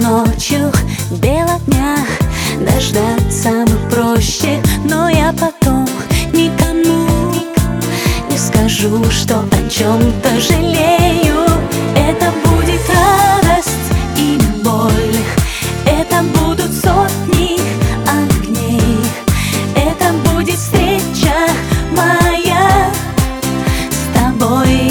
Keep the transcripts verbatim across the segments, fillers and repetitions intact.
ночью бела дня дождаться бы проще, но я потом никому не скажу, что о чем-то жалею. Это будет радость и боль, это будут сотни огней, это будет встреча моя с тобой.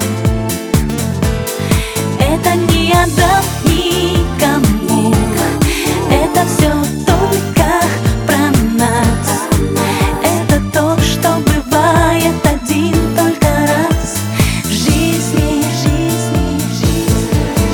Это не отдам никому, это все только про нас. Это то, что бывает один только раз в жизни, жизни, жизни.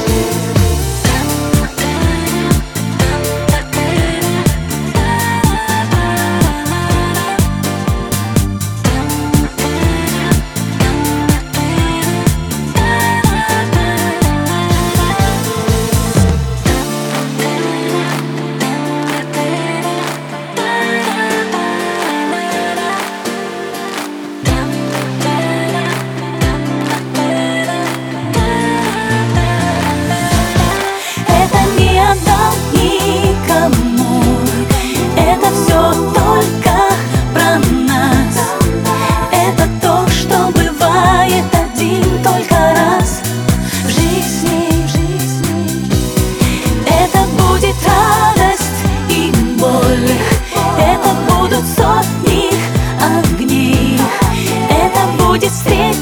Это все только про нас. Это то, что бывает один только раз в жизни, в жизни. Это будет радость и боль, это будут сотни огней, это будет встреча